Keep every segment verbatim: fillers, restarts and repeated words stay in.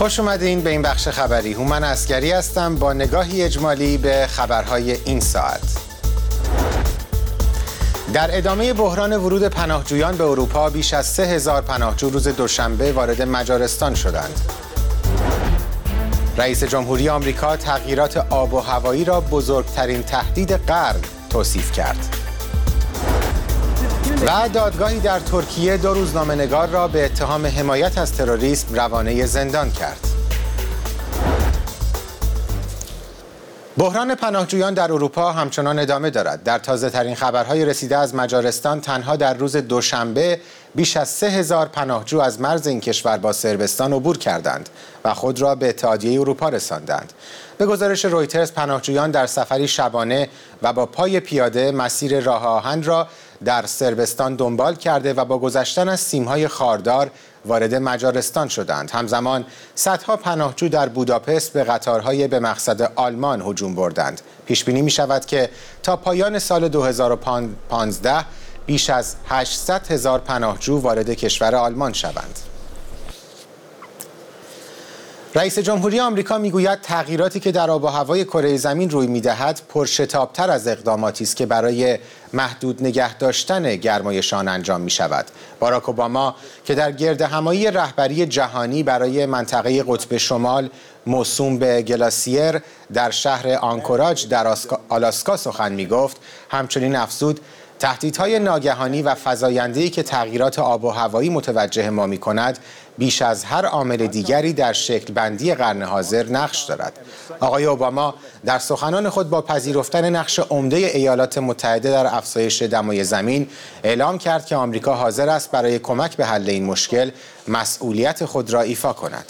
خوش اومدین به این بخش خبری. هومن عسگری هستم با نگاهی اجمالی به خبرهای این ساعت. در ادامه بحران ورود پناهجویان به اروپا، بیش از سه هزار پناهجو روز دوشنبه وارد مجارستان شدند. رئیس جمهوری آمریکا تغییرات آب و هوایی را بزرگترین تهدید قرن توصیف کرد. و دادگاهی در ترکیه دو روزنامه‌نگار را به اتهام حمایت از تروریسم روانه زندان کرد. بحران پناهجویان در اروپا همچنان ادامه دارد. در تازه‌ترین خبرهای رسیده از مجارستان، تنها در روز دوشنبه بیش از سه هزار پناهجو از مرز این کشور با صربستان عبور کردند و خود را به اتحادیه اروپا رساندند. به گزارش رویترز، پناهجویان در سفری شبانه و با پای پیاده مسیر راه آهن را در صربستان دنبال کرده و با گذشتن از سیم‌های خاردار وارد مجارستان شدند. همزمان صدها پناهجو در بوداپست به قطارهای به مقصد آلمان هجوم بردند. پیش بینی می شود که تا پایان سال دو هزار و پانزده بیش از هشتصد هزار پناهجو وارد کشور آلمان شوند. رئیس جمهوری آمریکا میگوید تغییراتی که در آب و هوای کره زمین روی میدهد پرشتاب‌تر از اقداماتی است که برای محدود نگه داشتن گرمایش آن انجام می شود. باراک اوباما که در گردهمایی رهبری جهانی برای منطقه قطب شمال موسوم به گلاسیر در شهر آنکوراج در آلاسکا سخن می گفت، همچنین افزود تهدیدهای ناگهانی و فزاینده‌ای که تغییرات آب و هوایی متوجه ما می‌کند بیش از هر عامل دیگری در شکل بندی قرن حاضر نقش دارد. آقای اوباما در سخنان خود با پذیرفتن نقش عمده ایالات متحده در افزایش دمای زمین اعلام کرد که آمریکا حاضر است برای کمک به حل این مشکل مسئولیت خود را ایفا کند.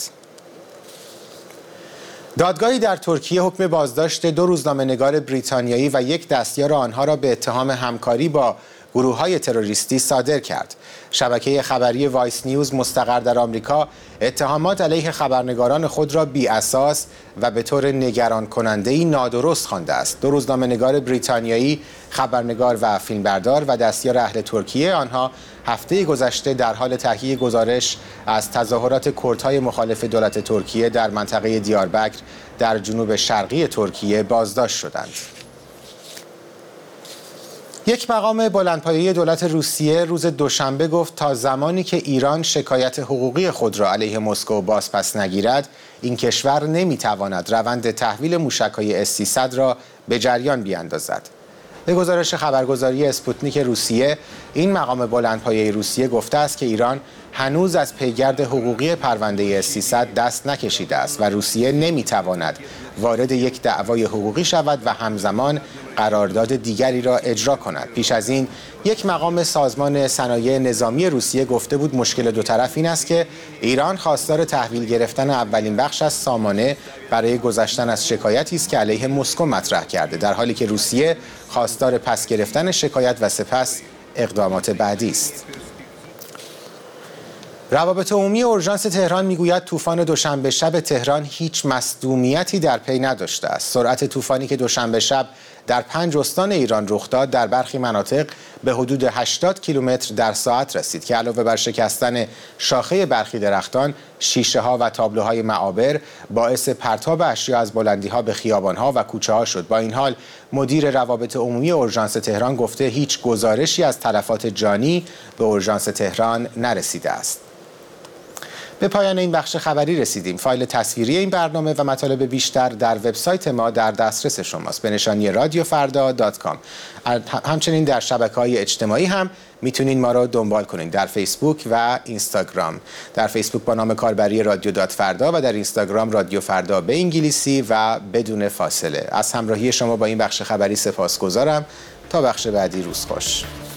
دادگاهی در ترکیه حکم بازداشت دو روزنامه‌نگار بریتانیایی و یک دستیار آنها را به اتهام همکاری با گروه‌های تروریستی صادر کرد. شبکه خبری وایس نیوز مستقر در آمریکا اتهامات علیه خبرنگاران خود را بی اساس و به طور نگران کننده‌ای نادرست خوانده است. دو روزنامه‌نگار بریتانیایی، خبرنگار و فیلمبردار و دستیار اهل ترکیه، آنها هفته گذشته در حال تهیه گزارش از تظاهرات کردهای مخالف دولت ترکیه در منطقه دیاربکر در جنوب شرقی ترکیه بازداشت شدند. یک مقام بلندپایه دولت روسیه روز دوشنبه گفت تا زمانی که ایران شکایت حقوقی خود را علیه مسکو بازپس نگیرد، این کشور نمیتواند روند تحویل موشک‌های اس سیصد را به جریان بیاندازد. به گزارش خبرگزاری اسپوتنیک روسیه، این مقام بلندپایه روسیه گفته است که ایران هنوز از پیگرد حقوقی پرونده اس سیصد دست نکشیده است و روسیه نمیتواند وارد یک دعوای حقوقی شود و همزمان قرارداد دیگری را اجرا کند. پیش از این یک مقام سازمان صنایع نظامی روسیه گفته بود مشکل دو طرف این است که ایران خواستار تحویل گرفتن اولین بخش از سامانه برای گذشتن از شکایتی است که علیه مسکو مطرح کرده، در حالی که روسیه خواستار پس گرفتن شکایت و سپس اقدامات بعدی است. روابط عمومی اورژانس تهران میگوید طوفان دوشنبه شب تهران هیچ مصدومیتی در پی نداشته است. سرعت طوفانی که دوشنبه شب در پنج استان ایران رخ داد در برخی مناطق به حدود هشتاد کیلومتر در ساعت رسید که علاوه بر شکستن شاخه برخی درختان، شیشه ها و تابلوهای معابر باعث پرتاب اشیا از بلندی ها به خیابان ها و کوچه ها شد. با این حال مدیر روابط عمومی اورژانس تهران گفته هیچ گزارشی از تلفات جانی به اورژانس تهران نرسیده است. به پایان این بخش خبری رسیدیم. فایل تصویری این برنامه و مطالب بیشتر در وبسایت ما در دسترس شماست به نشانی رادیو فردا دات کام. همچنین در شبکه‌های اجتماعی هم میتونین ما رو دنبال کنین، در فیسبوک و اینستاگرام. در فیسبوک با نام کاربری رادیو دات فردا و در اینستاگرام رادیو فردا به انگلیسی و بدون فاصله. از همراهی شما با این بخش خبری سپاسگزارم. تا بخش بعدی، روز خوش.